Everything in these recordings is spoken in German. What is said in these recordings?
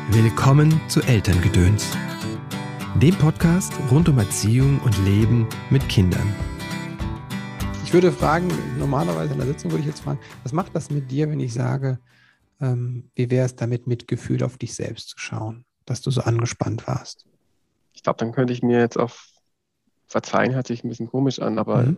Willkommen zu Elterngedöns, dem Podcast rund um Erziehung und Leben mit Kindern. Ich würde fragen, normalerweise in der Sitzung würde ich jetzt fragen, was macht das mit dir, wenn ich sage, wie wäre es damit, mit Gefühl auf dich selbst zu schauen, dass du so angespannt warst? Ich glaube, dann könnte ich mir jetzt verzeihen, hört sich ein bisschen komisch an, aber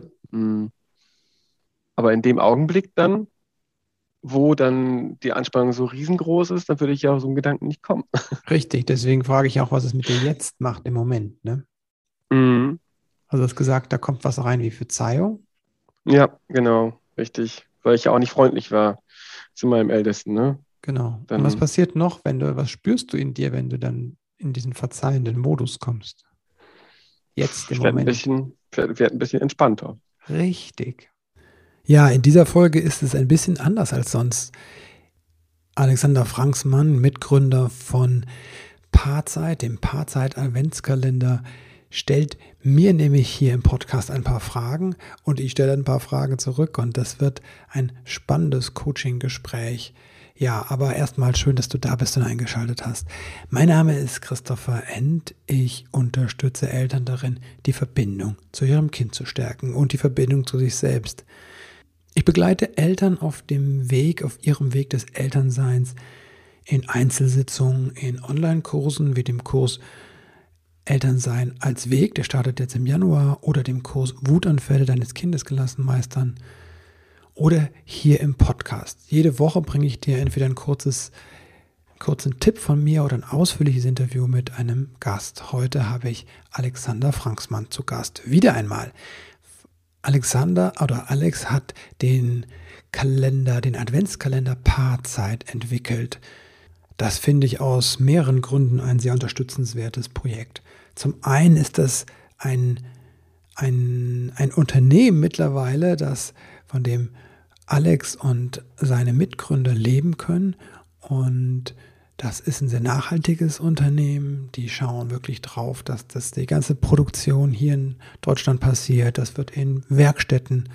in dem Augenblick dann, wo dann die Anspannung so riesengroß ist, dann würde ich ja auf so einen Gedanken nicht kommen. Richtig, deswegen frage ich auch, was es mit dir jetzt macht im Moment, ne? Mhm. Also du hast gesagt, da kommt was rein wie Verzeihung. Ja, genau, richtig. Weil ich ja auch nicht freundlich war zu meinem Ältesten, ne? Genau. Dann Und was passiert noch, was spürst du in dir, wenn du dann in diesen verzeihenden Modus kommst? Jetzt im Moment. werd ein bisschen entspannter. Richtig. Ja, in dieser Folge ist es ein bisschen anders als sonst. Alexander Franksmann, Mitgründer von Paarzeit, dem Paarzeit-Adventskalender, stellt mir nämlich hier im Podcast ein paar Fragen und ich stelle ein paar Fragen zurück und das wird ein spannendes Coaching-Gespräch. Ja, aber erstmal schön, dass du da bist und eingeschaltet hast. Mein Name ist Christopher End. Ich unterstütze Eltern darin, die Verbindung zu ihrem Kind zu stärken und die Verbindung zu sich selbst. Ich begleite Eltern auf ihrem Weg des Elternseins in Einzelsitzungen, in Online-Kursen wie dem Kurs Elternsein als Weg, der startet jetzt im Januar, oder dem Kurs Wutanfälle deines Kindes gelassen meistern oder hier im Podcast. Jede Woche bringe ich dir entweder einen kurzen Tipp von mir oder ein ausführliches Interview mit einem Gast. Heute habe ich Alexander Franksmann zu Gast. Wieder einmal. Alex hat den Adventskalender Paarzeit entwickelt. Das finde ich aus mehreren Gründen ein sehr unterstützenswertes Projekt. Zum einen ist das ein Unternehmen mittlerweile, von dem Alex und seine Mitgründer leben können. Und das ist ein sehr nachhaltiges Unternehmen. Die schauen wirklich drauf, dass die ganze Produktion hier in Deutschland passiert. Das wird in Werkstätten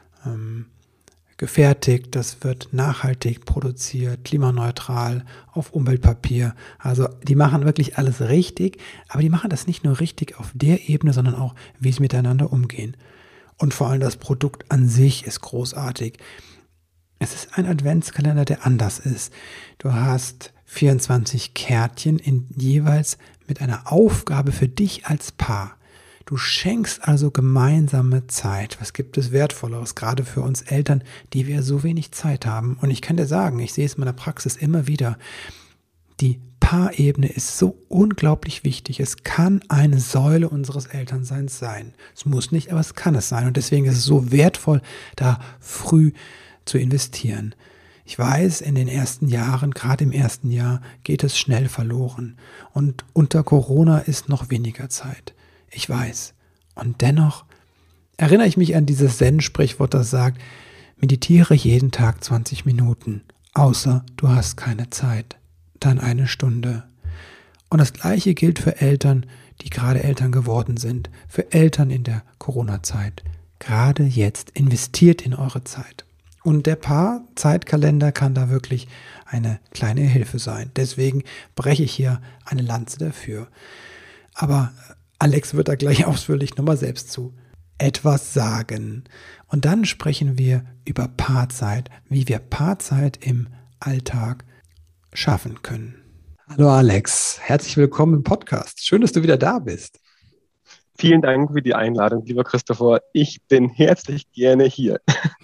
gefertigt, das wird nachhaltig produziert, klimaneutral, auf Umweltpapier. Also die machen wirklich alles richtig, aber die machen das nicht nur richtig auf der Ebene, sondern auch, wie sie miteinander umgehen. Und vor allem das Produkt an sich ist großartig. Es ist ein Adventskalender, der anders ist. Du hast 24 Kärtchen jeweils mit einer Aufgabe für dich als Paar. Du schenkst also gemeinsame Zeit. Was gibt es Wertvolleres, gerade für uns Eltern, die wir so wenig Zeit haben? Und ich kann dir sagen, ich sehe es in meiner Praxis immer wieder, die Paarebene ist so unglaublich wichtig. Es kann eine Säule unseres Elternseins sein. Es muss nicht, aber es kann es sein. Und deswegen ist es so wertvoll, da früh zu investieren. Ich weiß, in den ersten Jahren, gerade im ersten Jahr, geht es schnell verloren. Und unter Corona ist noch weniger Zeit. Ich weiß. Und dennoch erinnere ich mich an dieses Zen-Sprichwort, das sagt, meditiere jeden Tag 20 Minuten, außer du hast keine Zeit, dann 1 Stunde. Und das Gleiche gilt für Eltern, die gerade Eltern geworden sind, für Eltern in der Corona-Zeit. Gerade jetzt investiert in eure Zeit. Und der Paar-Zeitkalender kann da wirklich eine kleine Hilfe sein. Deswegen breche ich hier eine Lanze dafür. Aber Alex wird da gleich ausführlich nochmal selbst zu etwas sagen. Und dann sprechen wir über Paarzeit, wie wir Paarzeit im Alltag schaffen können. Hallo Alex, herzlich willkommen im Podcast. Schön, dass du wieder da bist. Vielen Dank für die Einladung, lieber Christopher. Ich bin herzlich gerne hier.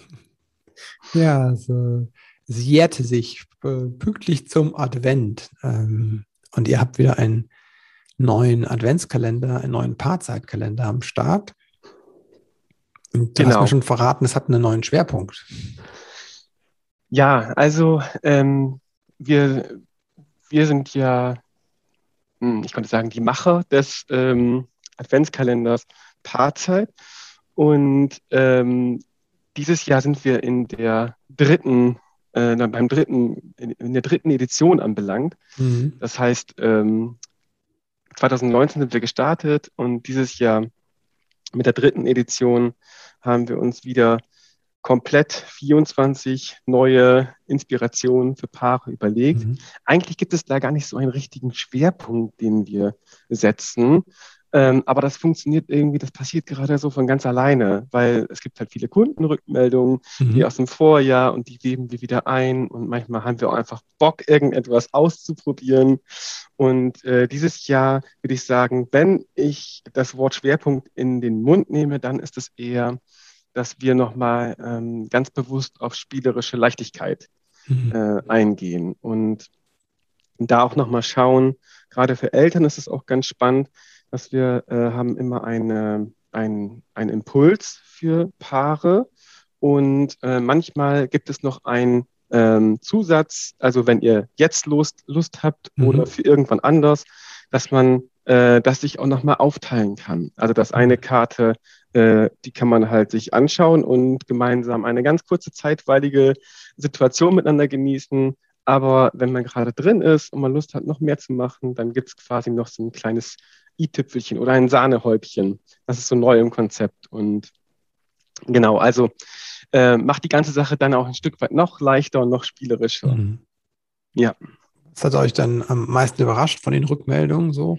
Ja, also, es jährte sich pünktlich zum Advent. Und ihr habt wieder einen neuen Adventskalender, einen neuen Paarzeit-Kalender am Start. Und du hast mir schon verraten, es hat einen neuen Schwerpunkt. Ja, also wir sind ja, ich könnte sagen, die Macher des Adventskalenders Paarzeit. Und dieses Jahr sind wir in der dritten Edition anbelangt. Mhm. Das heißt, 2019 sind wir gestartet und dieses Jahr mit der 3. Edition haben wir uns wieder komplett 24 neue Inspirationen für Paare überlegt. Eigentlich gibt es da gar nicht so einen richtigen Schwerpunkt, den wir setzen. Aber das funktioniert irgendwie, das passiert gerade so von ganz alleine, weil es gibt halt viele Kundenrückmeldungen, die aus dem Vorjahr und die geben wir wieder ein und manchmal haben wir auch einfach Bock, irgendetwas auszuprobieren. Und dieses Jahr würde ich sagen, wenn ich das Wort Schwerpunkt in den Mund nehme, dann ist es eher, dass wir nochmal ganz bewusst auf spielerische Leichtigkeit eingehen und da auch nochmal schauen. Gerade für Eltern ist es auch ganz spannend, dass wir haben immer einen Impuls für Paare und manchmal gibt es noch einen Zusatz, also wenn ihr jetzt Lust habt oder für irgendwann anders, dass man das sich auch nochmal aufteilen kann. Also dass eine Karte, die kann man halt sich anschauen und gemeinsam eine ganz kurze zeitweilige Situation miteinander genießen. Aber wenn man gerade drin ist und man Lust hat, noch mehr zu machen, dann gibt es quasi noch so ein kleines i-Tüpfelchen oder ein Sahnehäubchen. Das ist so neu im Konzept. Und genau, also macht die ganze Sache dann auch ein Stück weit noch leichter und noch spielerischer. Ja. Was hat euch dann am meisten überrascht von den Rückmeldungen so?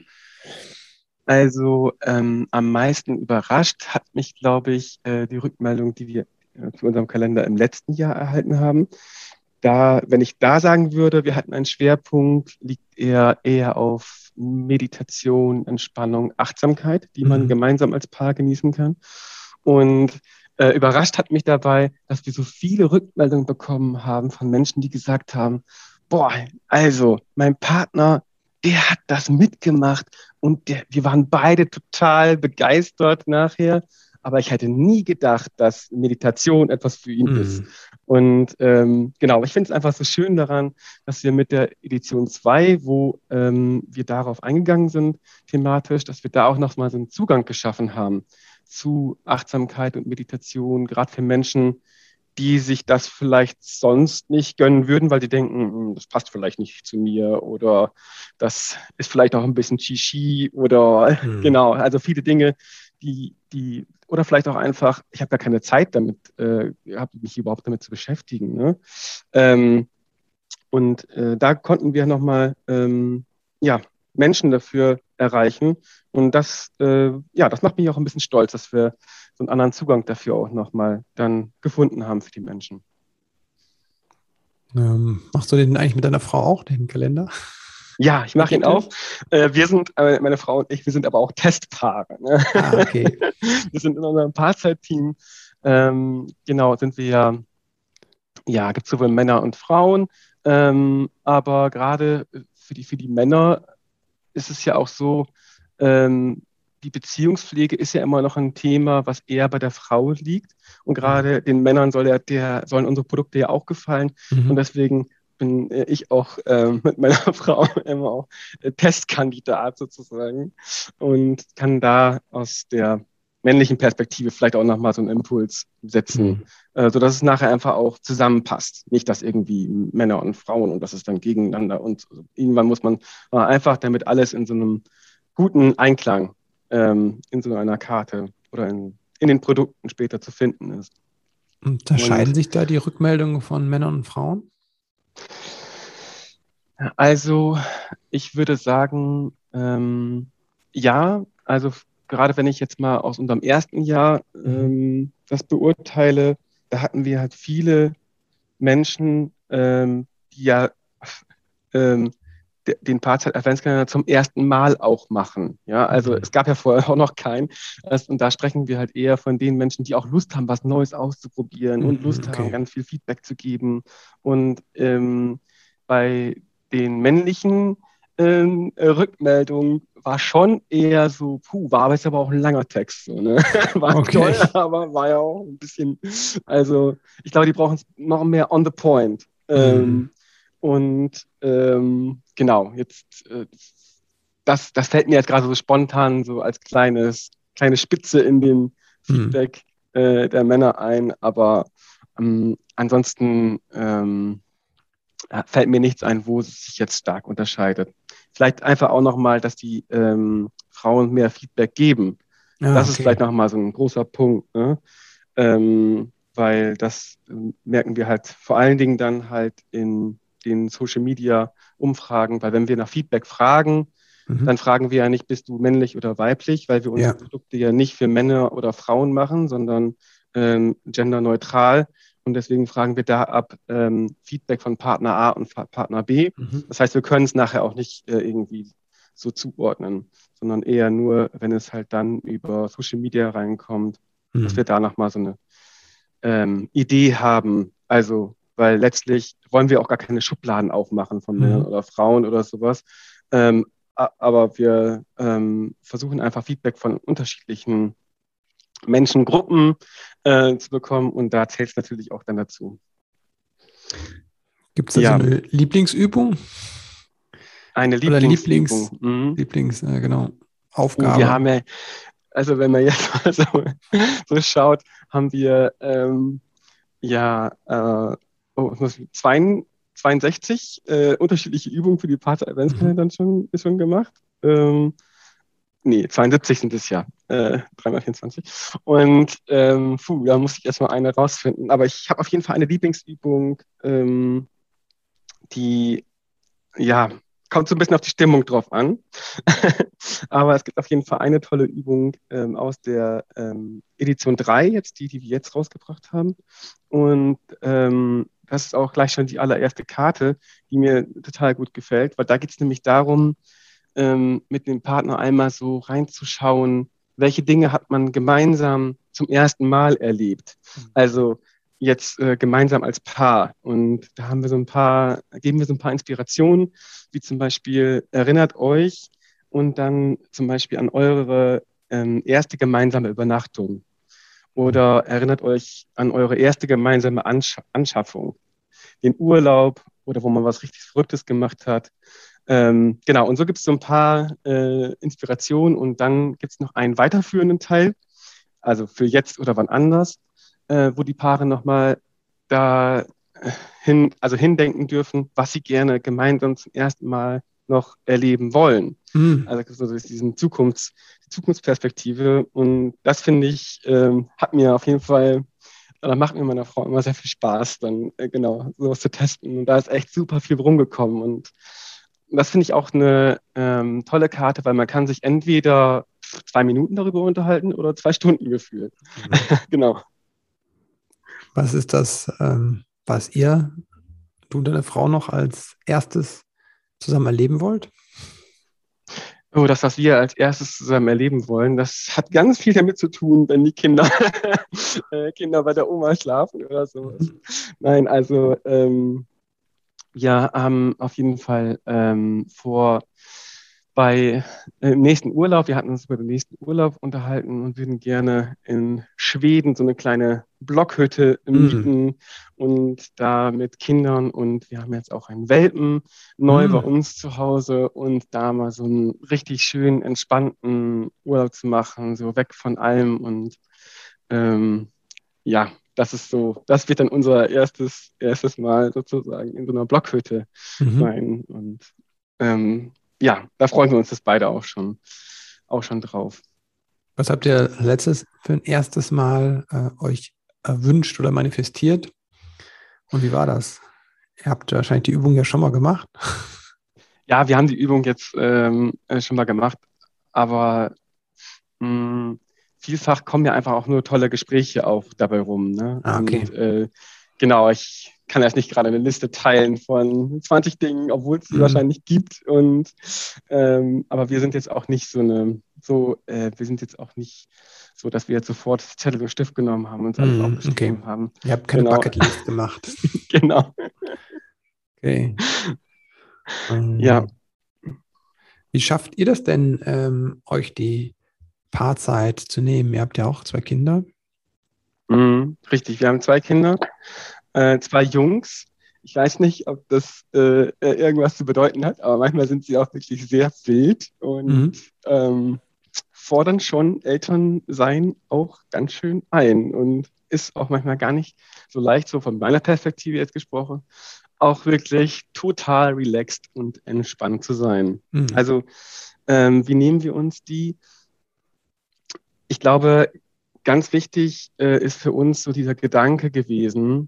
Also am meisten überrascht hat mich, glaube ich, die Rückmeldung, die wir zu unserem Kalender im letzten Jahr erhalten haben. Wenn ich da sagen würde, wir hatten einen Schwerpunkt, liegt eher auf Meditation, Entspannung, Achtsamkeit, die man gemeinsam als Paar genießen kann. Und überrascht hat mich dabei, dass wir so viele Rückmeldungen bekommen haben von Menschen, die gesagt haben, boah, also mein Partner, der hat das mitgemacht und wir waren beide total begeistert nachher. Aber ich hätte nie gedacht, dass Meditation etwas für ihn ist. Und genau, ich finde es einfach so schön daran, dass wir mit der Edition 2, wo wir darauf eingegangen sind, thematisch, dass wir da auch nochmal so einen Zugang geschaffen haben zu Achtsamkeit und Meditation, gerade für Menschen, die sich das vielleicht sonst nicht gönnen würden, weil die denken, das passt vielleicht nicht zu mir oder das ist vielleicht auch ein bisschen Shishi oder genau, also viele Dinge, die oder vielleicht auch einfach, ich habe gar keine Zeit damit, mich überhaupt damit zu beschäftigen. Ne? Und da konnten wir nochmal Menschen dafür erreichen. Und das macht mich auch ein bisschen stolz, dass wir so einen anderen Zugang dafür auch nochmal dann gefunden haben für die Menschen. Machst du den eigentlich mit deiner Frau auch, den Kalender? Ja, ich mache ihn auch. Wir sind, meine Frau und ich, wir sind aber auch Testpaare. Ne? Ah, okay. Wir sind in unserem Paarzeitteam. Genau, sind wir gibt es sowohl Männer und Frauen. Aber gerade für die Männer ist es ja auch so, die Beziehungspflege ist ja immer noch ein Thema, was eher bei der Frau liegt. Und gerade den Männern sollen unsere Produkte ja auch gefallen. Und deswegen bin ich auch mit meiner Frau immer auch Testkandidat sozusagen und kann da aus der männlichen Perspektive vielleicht auch nochmal so einen Impuls setzen, sodass es nachher einfach auch zusammenpasst. Nicht, dass irgendwie Männer und Frauen und das ist dann gegeneinander und irgendwann muss man einfach, damit alles in so einem guten Einklang in so einer Karte oder in den Produkten später zu finden ist. Unterscheiden sich da die Rückmeldungen von Männern und Frauen? Also ich würde sagen, ja, also gerade wenn ich jetzt mal aus unserem ersten Jahr das beurteile, da hatten wir halt viele Menschen, die ja den Paarzeit-Adventskalender zum ersten Mal auch machen. Ja, also es gab ja vorher auch noch keinen. Und da sprechen wir halt eher von den Menschen, die auch Lust haben, was Neues auszuprobieren und Lust haben, ganz viel Feedback zu geben. Und bei den männlichen Rückmeldungen war schon eher so, war aber jetzt aber auch ein langer Text. So, ne? War toll, aber war ja auch ein bisschen, also ich glaube, die brauchen es noch mehr on the point. Und genau, jetzt das fällt mir jetzt gerade so spontan so als kleine Spitze in den Feedback der Männer ein, aber ansonsten fällt mir nichts ein, wo es sich jetzt stark unterscheidet. Vielleicht einfach auch nochmal, dass die Frauen mehr Feedback geben. Das ist vielleicht nochmal so ein großer Punkt. Ne? weil das merken wir halt vor allen Dingen dann halt in den Social-Media-Umfragen, weil wenn wir nach Feedback fragen, dann fragen wir ja nicht, bist du männlich oder weiblich, weil wir unsere Produkte ja nicht für Männer oder Frauen machen, sondern genderneutral. Und deswegen fragen wir da ab Feedback von Partner A und Partner B. Das heißt, wir können es nachher auch nicht irgendwie so zuordnen, sondern eher nur, wenn es halt dann über Social Media reinkommt, dass wir da nochmal so eine Idee haben. Also, weil letztlich wollen wir auch gar keine Schubladen aufmachen von Männern oder Frauen oder sowas. Aber wir versuchen einfach Feedback von unterschiedlichen Menschengruppen zu bekommen und da zählt es natürlich auch dann dazu. Gibt es da so eine Lieblingsübung? Eine Oder Lieblingsübung. Genau, Aufgabe. Wir haben ja, also wenn man jetzt mal so schaut, haben wir 62 unterschiedliche Übungen für die Partner Adventskalender schon gemacht. 72 sind es ja. 3x24. Und da muss ich erstmal eine rausfinden. Aber ich habe auf jeden Fall eine Lieblingsübung, die, kommt so ein bisschen auf die Stimmung drauf an. Aber es gibt auf jeden Fall eine tolle Übung aus der Edition 3, jetzt die wir jetzt rausgebracht haben. Und das ist auch gleich schon die allererste Karte, die mir total gut gefällt, weil da geht es nämlich darum, mit dem Partner einmal so reinzuschauen, welche Dinge hat man gemeinsam zum ersten Mal erlebt. Also jetzt gemeinsam als Paar. Und da geben wir so ein paar Inspirationen, wie zum Beispiel erinnert euch und dann zum Beispiel an eure erste gemeinsame Übernachtung. Oder erinnert euch an eure erste gemeinsame Anschaffung, den Urlaub oder wo man was richtig Verrücktes gemacht hat. Genau, und so gibt es so ein paar Inspirationen und dann gibt es noch einen weiterführenden Teil, also für jetzt oder wann anders, wo die Paare nochmal hindenken dürfen, was sie gerne gemeinsam zum ersten Mal noch erleben wollen. Also so die Zukunftsperspektive und das finde ich, macht mir meiner Frau immer sehr viel Spaß, dann genau sowas zu testen und da ist echt super viel rumgekommen und das finde ich auch eine tolle Karte, weil man kann sich entweder 2 Minuten darüber unterhalten oder 2 Stunden gefühlt. Genau. Was ist das, was du und deine Frau noch als erstes zusammen erleben wollt? Oh, das, was wir als erstes zusammen erleben wollen, das hat ganz viel damit zu tun, wenn die Kinder bei der Oma schlafen oder sowas. Nein, also auf jeden Fall im nächsten Urlaub, wir hatten uns über den nächsten Urlaub unterhalten und würden gerne in Schweden so eine kleine Blockhütte mieten und da mit Kindern und wir haben jetzt auch einen Welpen neu bei uns zu Hause und da mal so einen richtig schönen, entspannten Urlaub zu machen, so weg von allem und das wird dann unser erstes Mal sozusagen in so einer Blockhütte sein und da freuen wir uns das beide auch schon drauf. Was habt ihr für ein erstes Mal euch erwünscht oder manifestiert? Und wie war das? Ihr habt wahrscheinlich die Übung ja schon mal gemacht. Ja, wir haben die Übung jetzt schon mal gemacht, aber vielfach kommen ja einfach auch nur tolle Gespräche auch dabei rum. Ne? Okay. Und genau, ich kann jetzt nicht gerade eine Liste teilen von 20 Dingen, obwohl es sie wahrscheinlich gibt. Und aber wir sind jetzt auch nicht so, dass wir jetzt sofort Zettel und Stift genommen haben und uns alles aufgeschrieben haben. Ihr habt keine Bucketlist gemacht. Genau. Okay. Ja. Wie schafft ihr das denn, euch die Paarzeit zu nehmen? Ihr habt ja auch 2 Kinder. Richtig, wir haben 2 Kinder, 2 Jungs. Ich weiß nicht, ob das irgendwas zu bedeuten hat, aber manchmal sind sie auch wirklich sehr wild und fordern schon Elternsein auch ganz schön ein und ist auch manchmal gar nicht so leicht, so von meiner Perspektive jetzt gesprochen, auch wirklich total relaxed und entspannt zu sein. Also wie nehmen wir uns die? Ich glaube, ganz wichtig ist für uns so dieser Gedanke gewesen,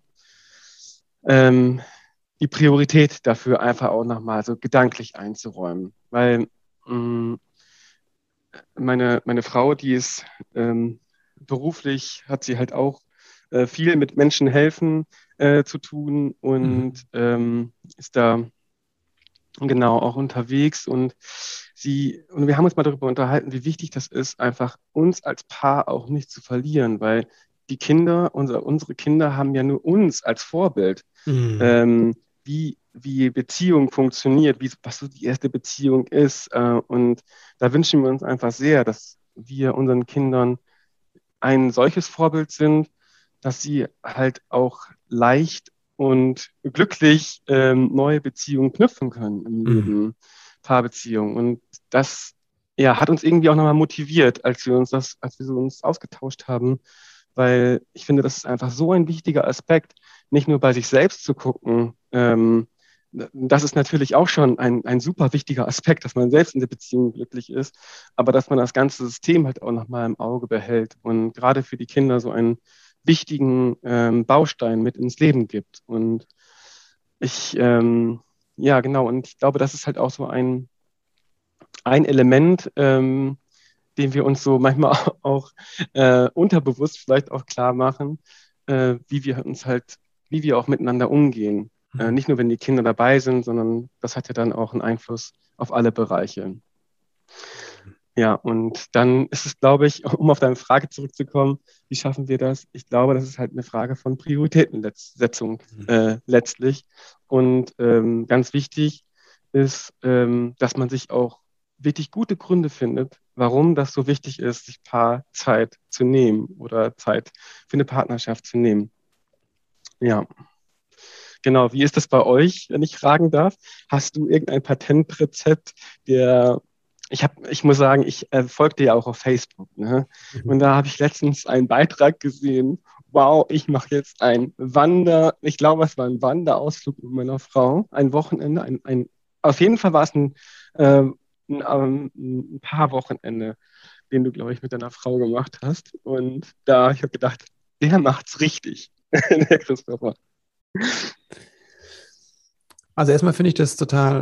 ähm, die Priorität dafür einfach auch nochmal so gedanklich einzuräumen. Weil mh, meine Frau, die ist beruflich, hat sie halt auch viel mit Menschen helfen zu tun und Mhm. ist da genau auch unterwegs und wir haben uns mal darüber unterhalten, wie wichtig das ist, einfach uns als Paar auch nicht zu verlieren, weil die Kinder, unsere Kinder haben ja nur uns als Vorbild, Mhm. ähm, wie Beziehung funktioniert, was so die erste Beziehung ist. Und da wünschen wir uns einfach sehr, dass wir unseren Kindern ein solches Vorbild sind, dass sie halt auch leicht und glücklich neue Beziehungen knüpfen können im Mhm. Leben, Paarbeziehungen. Und das ja, hat uns irgendwie auch nochmal motiviert, als wir so uns ausgetauscht haben, weil ich finde, das ist einfach so ein wichtiger Aspekt, nicht nur bei sich selbst zu gucken. Das ist natürlich auch schon ein super wichtiger Aspekt, dass man selbst in der Beziehung glücklich ist, aber dass man das ganze System halt auch nochmal im Auge behält und gerade für die Kinder so einen wichtigen Baustein mit ins Leben gibt. Und ich, ja, genau, und ich glaube, das ist halt auch so ein Element, den wir uns so manchmal auch unterbewusst vielleicht auch klar machen, wie wir uns halt, wie wir auch miteinander umgehen. Mhm. Nicht nur, wenn die Kinder dabei sind, sondern das hat ja dann auch einen Einfluss auf alle Bereiche. Ja, und dann ist es, glaube ich, um auf deine Frage zurückzukommen, wie schaffen wir das? Ich glaube, das ist halt eine Frage von Prioritätensetzung letztlich. Und ganz wichtig ist, dass man sich auch wirklich gute Gründe findet, warum das so wichtig ist, sich Paarzeit zu nehmen oder Zeit für eine Partnerschaft zu nehmen. Ja, genau. Wie ist das bei euch, wenn ich fragen darf? Hast du irgendein Patentrezept, der ich muss sagen, ich folge dir ja auch auf Facebook, ne? Und Mhm. da habe ich letztens einen Beitrag gesehen. Wow, ich mache jetzt ich glaube, es war ein Wanderausflug mit meiner Frau, ein Wochenende, auf jeden Fall war es ein paar Wochenende, den du, glaube ich, mit deiner Frau gemacht hast. Und da, ich habe gedacht, der macht's richtig, der Christopher. Also erstmal finde ich das total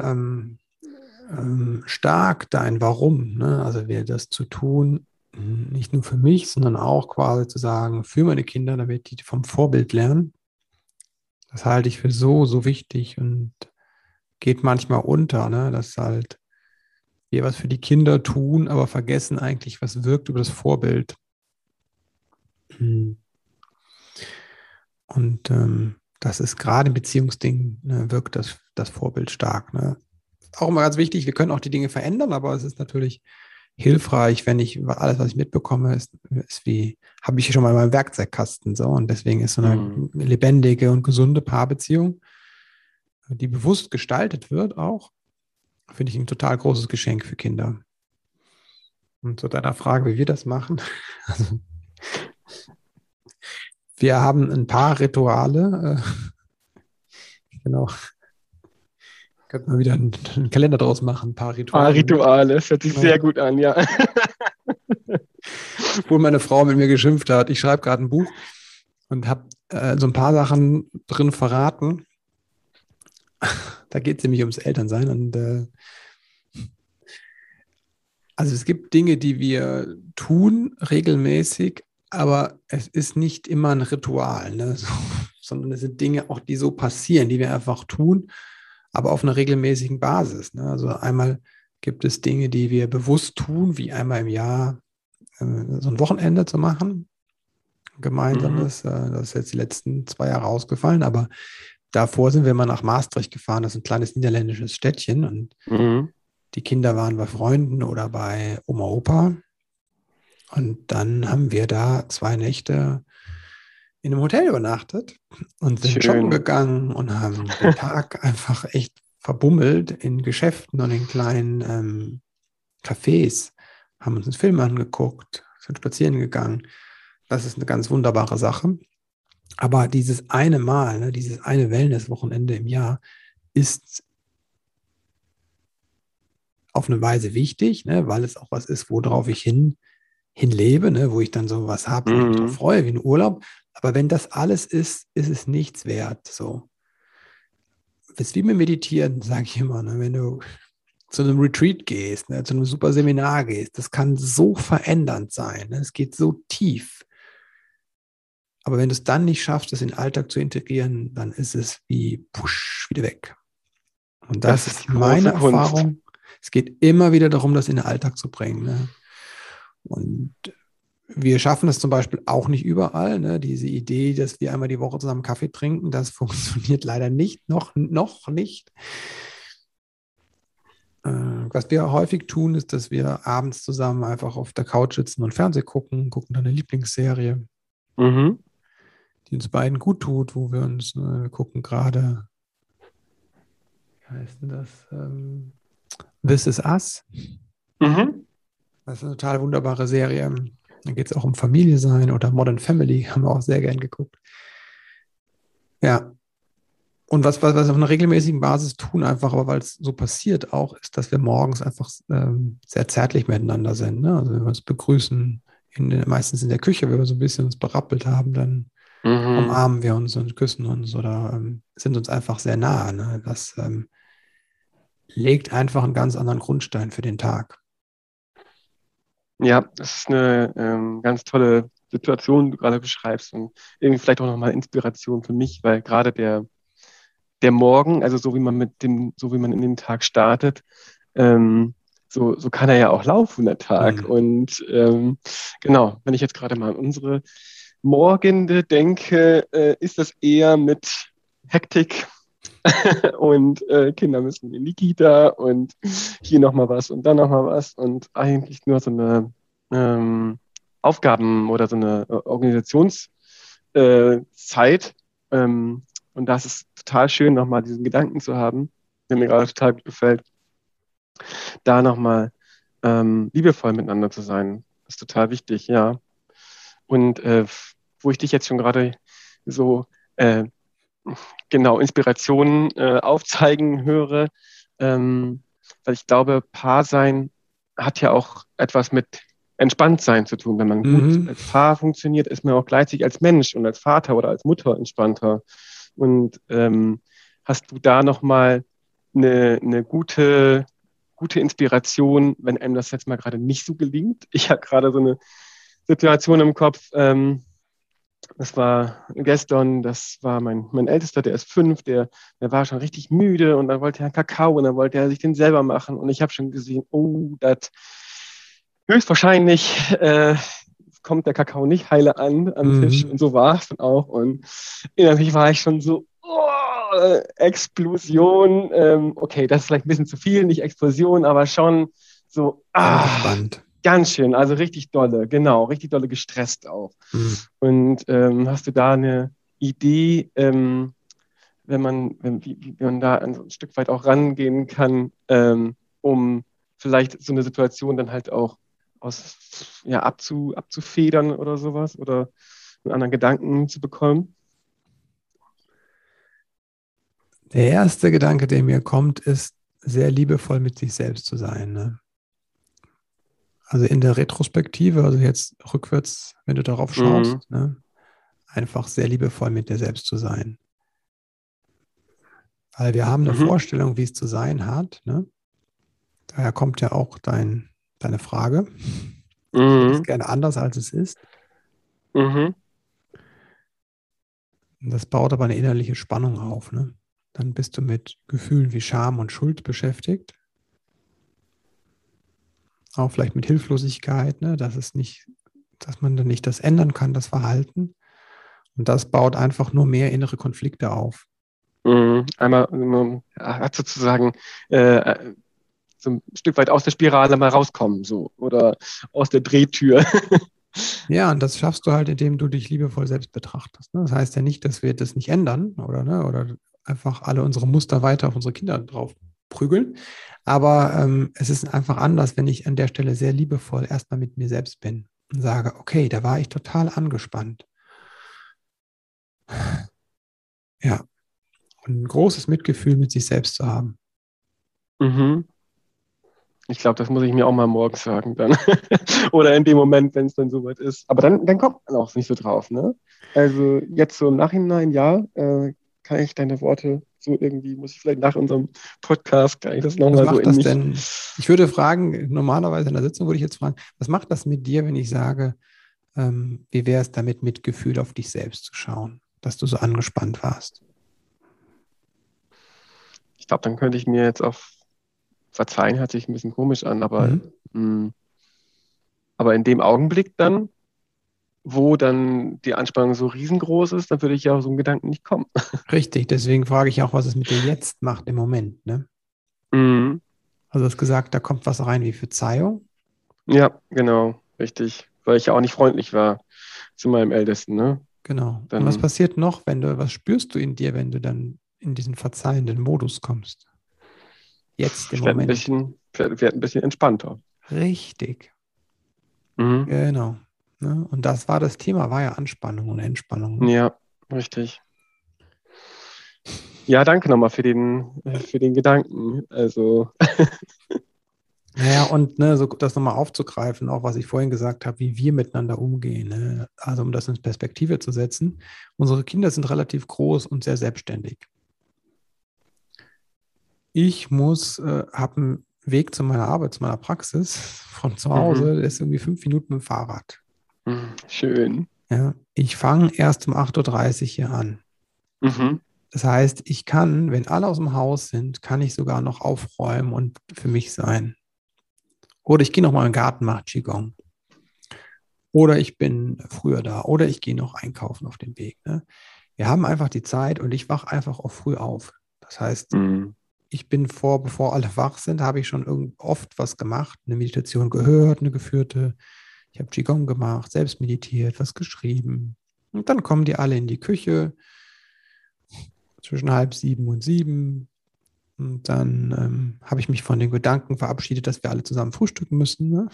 stark, dein Warum. Ne? Also wir das zu tun, nicht nur für mich, sondern auch quasi zu sagen, für meine Kinder, damit die vom Vorbild lernen. Das halte ich für so, so wichtig und geht manchmal unter, ne? Dass halt wir was für die Kinder tun, aber vergessen eigentlich, was wirkt über das Vorbild. Und das ist gerade im Beziehungsding, ne, wirkt das Vorbild stark. Ne? Auch immer ganz wichtig, wir können auch die Dinge verändern, aber es ist natürlich hilfreich, wenn ich alles, was ich mitbekomme, ist wie, habe ich schon mal in meinem Werkzeugkasten. So. Und deswegen ist so eine Hm. lebendige und gesunde Paarbeziehung, die bewusst gestaltet wird, auch, finde ich ein total großes Geschenk für Kinder. Und zu deiner Frage, wie wir das machen. Also, wir haben ein paar Rituale. Genau. Könnte man wieder einen Kalender draus machen, ein paar Ah, Rituale. Rituale, das hört sich Genau. sehr gut an, ja. Obwohl meine Frau mit mir geschimpft hat. Ich schreibe gerade ein Buch und habe so ein paar Sachen drin verraten. Da geht es nämlich ums Elternsein. Und also es gibt Dinge, die wir tun regelmäßig, aber es ist nicht immer ein Ritual, ne? So, sondern es sind Dinge auch, die so passieren, die wir einfach tun, aber auf einer regelmäßigen Basis. Ne? Also einmal gibt es Dinge, die wir bewusst tun, wie einmal im Jahr so ein Wochenende zu machen, Mhm. gemeinsames. Das ist jetzt die letzten 2 Jahre ausgefallen, aber davor sind wir mal nach Maastricht gefahren. Das ist ein kleines niederländisches Städtchen und Mhm. die Kinder waren bei Freunden oder bei Oma, Opa. Und dann haben wir da 2 Nächte in einem Hotel übernachtet und sind shoppen Schön. gegangen und haben den Tag einfach echt verbummelt in Geschäften und in kleinen Cafés, haben uns einen Film angeguckt, sind spazieren gegangen. Das ist eine ganz wunderbare Sache. Aber dieses eine Mal, ne, dieses eine Wellness-Wochenende im Jahr ist auf eine Weise wichtig, ne, weil es auch was ist, worauf ich hin hinlebe, ne, wo ich dann so was habe, wo ich mich drauf Mhm. freue, wie ein Urlaub. Aber wenn das alles ist, ist es nichts wert. So. Das ist wie mit Meditieren, sage ich immer. Ne? Wenn du zu einem Retreat gehst, ne, zu einem super Seminar gehst, das kann so verändernd sein. Ne? Es geht so tief. Aber wenn du es dann nicht schaffst, das in den Alltag zu integrieren, dann ist es wie push, wieder weg. Und das Das ist ist die meine große Kunst. Erfahrung. Es geht immer wieder darum, das in den Alltag zu bringen. Ne? Und wir schaffen das zum Beispiel auch nicht überall. Ne? Diese Idee, dass wir einmal die Woche zusammen Kaffee trinken, das funktioniert leider nicht, noch nicht. Was wir häufig tun, ist, dass wir abends zusammen einfach auf der Couch sitzen und Fernsehen gucken dann eine Lieblingsserie, Mhm. die uns beiden gut tut, wo wir uns, wir gucken gerade, wie heißt denn das? This Is Us. Mhm. Das ist eine total wunderbare Serie. Da geht es auch um Familie sein oder Modern Family, haben wir auch sehr gern geguckt. Ja, und was wir auf einer regelmäßigen Basis tun, einfach, aber weil es so passiert auch, ist, dass wir morgens einfach sehr zärtlich miteinander sind. Ne? Also wenn wir uns begrüßen, meistens in der Küche, wenn wir so ein bisschen uns berappelt haben, dann Mhm. umarmen wir uns und küssen uns oder sind uns einfach sehr nahe. Ne? Das legt einfach einen ganz anderen Grundstein für den Tag. Ja, das ist eine ganz tolle Situation, die du gerade beschreibst und irgendwie vielleicht auch nochmal Inspiration für mich, weil gerade der Morgen, also so wie man in den Tag startet, ähm, so kann er ja auch laufen, der Tag. Mhm. Und genau, wenn ich jetzt gerade mal an unsere Morgende denke, ist das eher mit Hektik und Kinder müssen in die Kita und hier nochmal was und dann nochmal was und eigentlich nur so eine Aufgaben oder so eine Organisationszeit. Zeit. Und das ist total schön, nochmal diesen Gedanken zu haben, der mir gerade total gut gefällt, da nochmal liebevoll miteinander zu sein. Das ist total wichtig, ja. Und wo ich dich jetzt schon gerade so äh, genau Inspirationen aufzeigen höre, ähm, weil ich glaube, Paar sein hat ja auch etwas mit Entspanntsein zu tun. Wenn man gut Mhm. als Paar funktioniert, ist man auch gleichzeitig als Mensch und als Vater oder als Mutter entspannter. Und hast du da nochmal eine gute Inspiration, wenn einem das jetzt mal gerade nicht so gelingt? Ich habe gerade so eine Situation im Kopf. Das war gestern, das war mein Ältester, der ist 5, der war schon richtig müde und dann wollte er einen Kakao und dann wollte er sich den selber machen. Und ich habe schon gesehen, oh, das höchstwahrscheinlich kommt der Kakao nicht heile an am Tisch. Und Mhm. so war es dann auch. Und innerlich war ich schon so, oh, Explosion. Okay, das ist vielleicht ein bisschen zu viel, nicht Explosion, aber schon so, Angespannt. ganz schön, also richtig dolle, genau, richtig dolle gestresst auch. Mhm. Und hast du da eine Idee, wie man da ein Stück weit auch rangehen kann, um vielleicht so eine Situation dann halt auch ja, abzufedern oder sowas oder einen anderen Gedanken zu bekommen? Der erste Gedanke, der mir kommt, ist, sehr liebevoll mit sich selbst zu sein. Ne? Also in der Retrospektive, also jetzt rückwärts, wenn du darauf Mhm. schaust, ne? Einfach sehr liebevoll mit dir selbst zu sein. Weil wir haben eine Mhm. Vorstellung, wie es zu sein hat. Ne? Daher kommt ja auch deine Frage. Ich hätte es Mhm. gerne anders, als es ist. Mhm. Und das baut aber eine innerliche Spannung auf. Ne? Dann bist du mit Gefühlen wie Scham und Schuld beschäftigt. Auch vielleicht mit Hilflosigkeit, ne? Dass man dann nicht das ändern kann, das Verhalten. Und das baut einfach nur mehr innere Konflikte auf. Mhm. Einmal hat sozusagen äh, so ein Stück weit aus der Spirale mal rauskommen, so oder aus der Drehtür. Ja, und das schaffst du halt, indem du dich liebevoll selbst betrachtest. Ne? Das heißt ja nicht, dass wir das nicht ändern oder, ne, oder einfach alle unsere Muster weiter auf unsere Kinder drauf prügeln. Aber es ist einfach anders, wenn ich an der Stelle sehr liebevoll erstmal mit mir selbst bin und sage, okay, da war ich total angespannt. Ja, und ein großes Mitgefühl mit sich selbst zu haben. Mhm. Ich glaube, das muss ich mir auch mal morgens sagen dann. Oder in dem Moment, wenn es dann soweit ist. Aber dann kommt man auch nicht so drauf, ne? Also jetzt so im Nachhinein, ja, kann ich deine Worte so irgendwie, muss ich vielleicht nach unserem Podcast, kann ich das Was nochmal so macht in das mich. denn? Ich würde fragen, normalerweise in der Sitzung würde ich jetzt fragen, was macht das mit dir, wenn ich sage, wie wäre es damit, mit Gefühl auf dich selbst zu schauen, dass du so angespannt warst? Ich glaube, dann könnte ich mir jetzt auch verzeihen, hört sich ein bisschen komisch an, Mhm. aber in dem Augenblick dann, wo dann die Anspannung so riesengroß ist, dann würde ich ja auf so einen Gedanken nicht kommen. Richtig, deswegen frage ich auch, was es mit dir jetzt macht im Moment, ne? Mhm. Also du hast gesagt, da kommt was rein wie Verzeihung. Ja, genau, richtig. Weil ich ja auch nicht freundlich war zu meinem Ältesten, ne? Genau. Und was Dann passiert noch, was spürst du in dir, wenn du dann in diesen verzeihenden Modus kommst? Jetzt im ich werde Moment. werd ein bisschen entspannter. Richtig. Mhm. Genau. Ne? Und das war das Thema, war ja Anspannung und Entspannung. Ne? Ja, richtig. Ja, danke nochmal für den Gedanken. Also, Naja, und ne, so das nochmal aufzugreifen, auch was ich vorhin gesagt habe, wie wir miteinander umgehen. Ne? Also um das in Perspektive zu setzen. Unsere Kinder sind relativ groß und sehr selbstständig. Ich habe einen Weg zu meiner Arbeit, zu meiner Praxis von zu mhm. Hause, der ist irgendwie 5 Minuten mit dem Fahrrad. Mhm. Schön. Ja, ich fange erst um 8:30 Uhr hier an. Mhm. Das heißt, ich kann, wenn alle aus dem Haus sind, kann ich sogar noch aufräumen und für mich sein. Oder ich gehe noch mal in den Garten, mache Qigong. Oder ich bin früher da. Oder ich gehe noch einkaufen auf dem Weg. Ne? Wir haben einfach die Zeit und ich wache einfach auch früh auf. Das heißt, Mhm. ich bin bevor alle wach sind, habe ich schon oft was gemacht, eine Meditation gehört, eine geführte. Ich habe Qigong gemacht, selbst meditiert, was geschrieben. Und dann kommen die alle in die Küche zwischen 6:30 und 7. Und dann habe ich mich von den Gedanken verabschiedet, dass wir alle zusammen frühstücken müssen. Ne?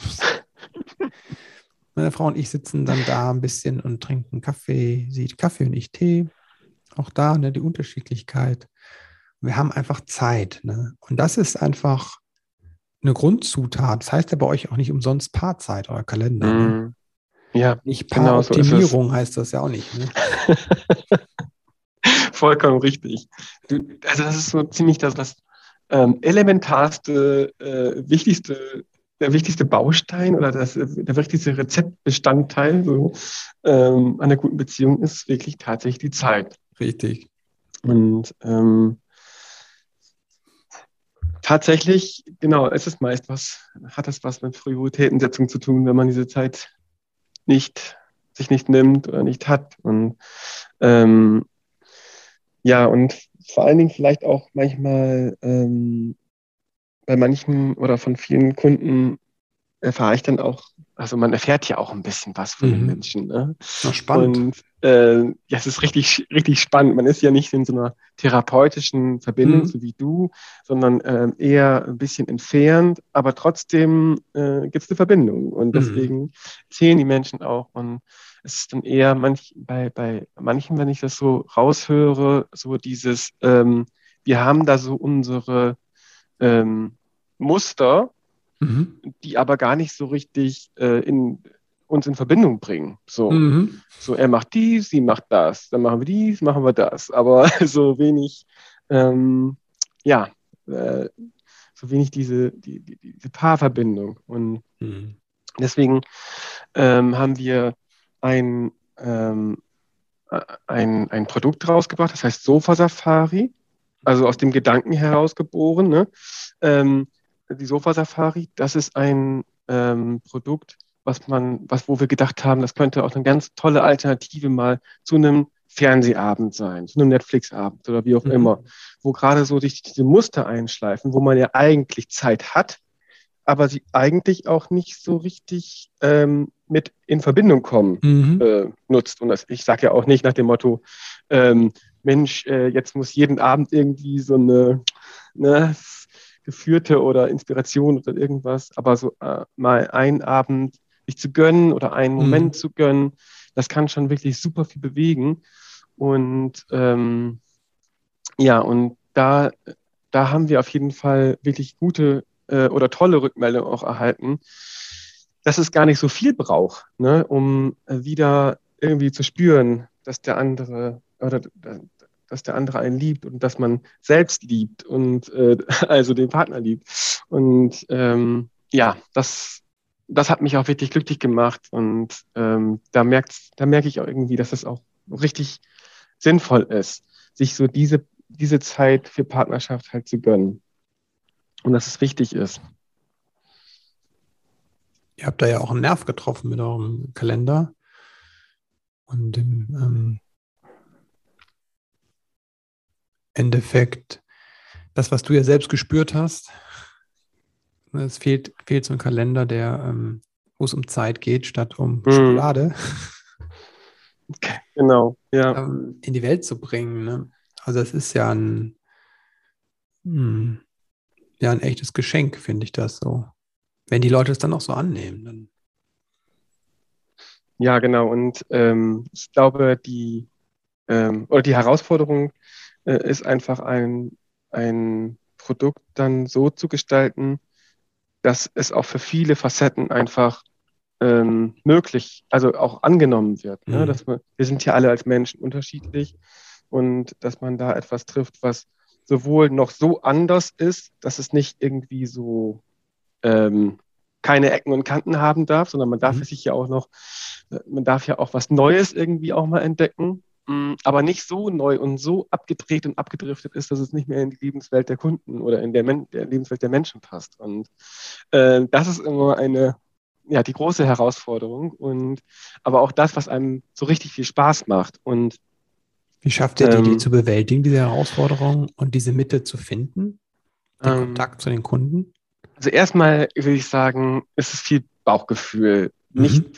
Meine Frau und ich sitzen dann da ein bisschen und trinken Kaffee. Sie Kaffee und ich Tee. Auch da ne, die Unterschiedlichkeit. Wir haben einfach Zeit. Ne? Und das ist einfach eine Grundzutat. Das heißt ja bei euch auch nicht umsonst Paarzeit, euer Kalender. Ne? Mhm. Ja, Nicht genau so ist es. Paaroptimierung heißt das ja auch nicht. Ne? Vollkommen richtig. Also das ist so ziemlich das elementarste, der wichtigste Baustein oder der wichtigste Rezeptbestandteil so, einer guten Beziehung ist wirklich tatsächlich die Zeit. Richtig. Und tatsächlich, genau, hat es was mit Prioritätensetzung zu tun, wenn man diese Zeit nicht, sich nicht nimmt oder nicht hat. Und ähm, ja, und vor allen Dingen vielleicht auch manchmal bei manchen oder von vielen Kunden erfahre ich dann auch, also man erfährt ja auch ein bisschen was von den Mhm. Menschen. Ne? Na, spannend. Und ja, es ist richtig spannend. Man ist ja nicht in so einer therapeutischen Verbindung, Mhm. so wie du, sondern eher ein bisschen entfernt, aber trotzdem gibt es eine Verbindung. Und Mhm. deswegen zählen die Menschen auch. Und es ist dann eher bei manchen, wenn ich das so raushöre, so dieses, wir haben da so unsere ähm, Muster, Mhm. die aber gar nicht so richtig uns in Verbindung bringen. Mhm. So, er macht dies, sie macht das, dann machen wir dies, machen wir das. Aber so wenig, ähm, ja, äh, so wenig diese Paarverbindung. Und Mhm. deswegen haben wir ein, ähm, ein Produkt rausgebracht, das heißt Sofa Safari, also aus dem Gedanken heraus geboren. Ne? Ähm, die Sofa Safari, das ist ein Produkt, wo wir gedacht haben, das könnte auch eine ganz tolle Alternative mal zu einem Fernsehabend sein, zu einem Netflix-Abend oder wie auch immer, Mhm. wo gerade so sich diese Muster einschleifen, wo man ja eigentlich Zeit hat, aber sie eigentlich auch nicht so richtig mit in Verbindung kommen Mhm. nutzt. Und ich sage ja auch nicht nach dem Motto, ähm, Mensch, jetzt muss jeden Abend irgendwie so eine geführte oder Inspiration oder irgendwas, aber so mal einen Abend sich zu gönnen oder einen Moment Mhm. zu gönnen, das kann schon wirklich super viel bewegen. Und ja, und da haben wir auf jeden Fall wirklich gute oder tolle Rückmeldungen auch erhalten, dass es gar nicht so viel braucht, ne, um wieder irgendwie zu spüren, dass der andere oder dass der andere einen liebt und dass man selbst liebt und also den Partner liebt. Und ja, das hat mich auch wirklich glücklich gemacht. Und da merke ich auch irgendwie, dass es auch richtig sinnvoll ist, sich so diese Zeit für Partnerschaft halt zu gönnen. Und dass es wichtig ist. Ihr habt da ja auch einen Nerv getroffen mit eurem Kalender und im Endeffekt, das, was du ja selbst gespürt hast, es fehlt so ein Kalender, wo es um Zeit geht, statt um Schokolade, Genau, ja. in die Welt zu bringen. Ne? Also es ist ja ein echtes Geschenk, finde ich das so. Wenn die Leute es dann auch so annehmen, dann. Ja, genau. Und ich glaube, die Herausforderung ist einfach ein Produkt dann so zu gestalten, dass es auch für viele Facetten einfach möglich, also auch angenommen wird. Ne? Mhm. Wir sind ja alle als Menschen unterschiedlich und dass man da etwas trifft, was sowohl noch so anders ist, dass es nicht irgendwie so ähm, keine Ecken und Kanten haben darf, sondern man darf ja auch was Neues irgendwie auch mal entdecken, aber nicht so neu und so abgedreht und abgedriftet ist, dass es nicht mehr in die Lebenswelt der Kunden oder in der Lebenswelt der Menschen passt. Und das ist immer die große Herausforderung und aber auch das, was einem so richtig viel Spaß macht. Und Wie schafft ihr die zu bewältigen, diese Herausforderung und diese Mitte zu finden, den Kontakt zu den Kunden? Also erstmal würde ich sagen, ist es viel Bauchgefühl. Nicht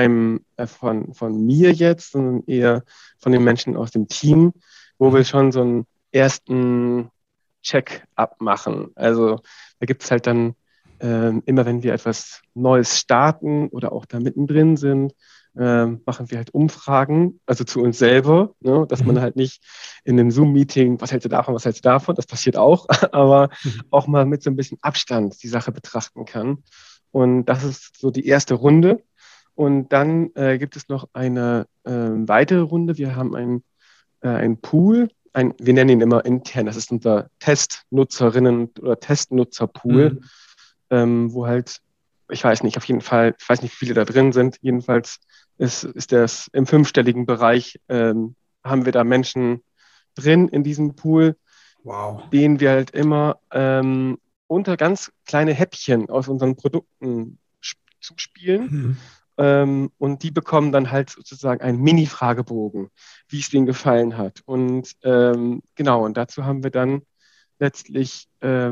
von mir jetzt, sondern eher von den Menschen aus dem Team, wo wir schon so einen ersten Check-up machen. Also da gibt es halt dann immer, wenn wir etwas Neues starten oder auch da mittendrin sind, machen wir halt Umfragen, also zu uns selber, ne? Dass man halt nicht in einem Zoom-Meeting, was hältst du davon, das passiert auch, aber auch mal mit so ein bisschen Abstand die Sache betrachten kann. Und das ist so die erste Runde. Und dann gibt es noch eine weitere Runde. Wir haben einen Pool, wir nennen ihn immer intern, das ist unser Testnutzerinnen- oder Testnutzerpool, wo halt, ich weiß nicht, wie viele da drin sind. Jedenfalls ist das im fünfstelligen Bereich, haben wir da Menschen drin in diesem Pool, Wow. denen wir halt immer unter ganz kleine Häppchen aus unseren Produkten zuspielen. Und die bekommen dann halt sozusagen einen Mini-Fragebogen, wie es denen gefallen hat. Und genau, und dazu haben wir dann letztlich,